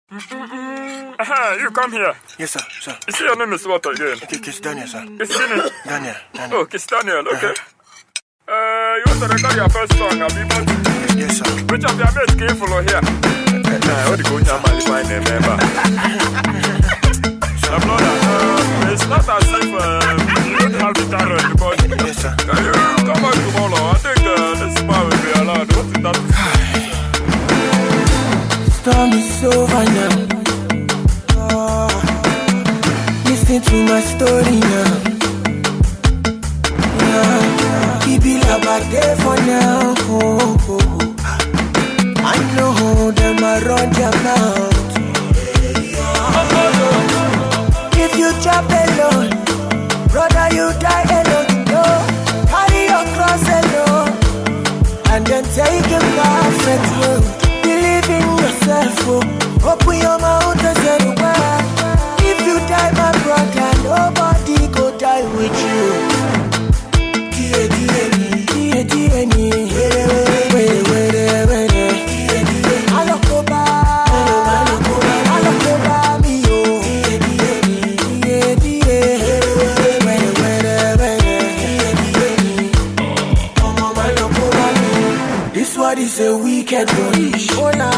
You come here. Yes, sir. You see your name is what again? Kiss Daniel, sir. Daniel. Daniel. Oh, Kiss Daniel, okay. You want to record your first song, have you? Yes, sir. Which of your mates came follow here? What do you go to my name, member? It's not as if you don't have the talent, but yes, sir. You come out tomorrow. I think this man will be allowed. What is that? Storm is over now. Listen to my story now. Keep it like there for now. I know them I run their mouth. If you drop alone, brother, you die alone. No, carry your cross alone, and then take a perfect road. Believe in yourself, open your mouth and say the word. If you die, my brother, nobody go die with you. This what is a wicked bunch.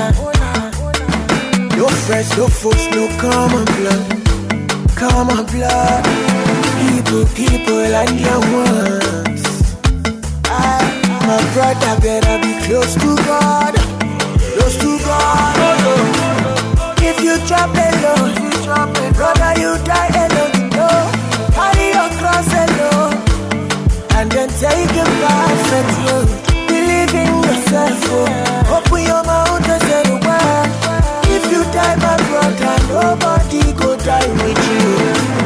No friends, no foes, no common blood. Common blood. People and your ones. My brother better be close to God. Close to God. If you drop alone, brother, you die alone. No, carry your cross alone, and then take a perfect road. Believe in yourself, open your mouth and say the word. If you die, my brother, nobody go die with you.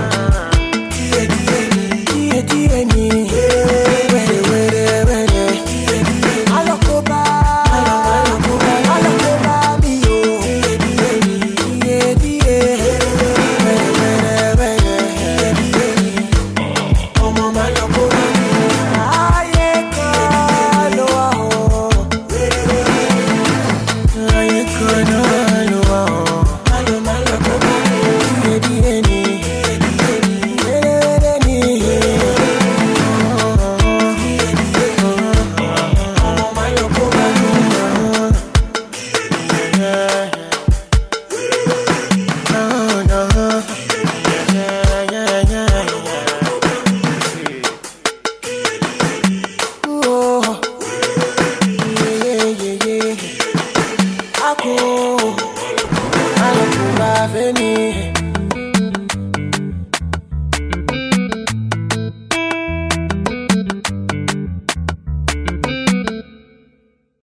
I don't know.